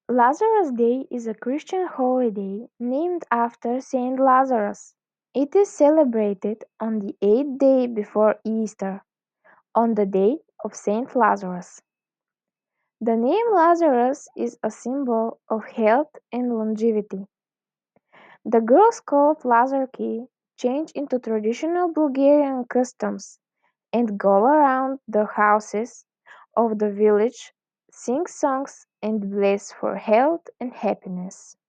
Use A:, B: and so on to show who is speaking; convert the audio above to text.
A: Lazarus Day is a Christian holiday named after Saint Lazarus. It is celebrated on the eighth day before Easter, on the day of Saint Lazarus. The name Lazarus is a symbol of health and longevity. The girls called Lazarki change into traditional Bulgarian customs and go around the houses of the village, sing songs and bless for health and happiness.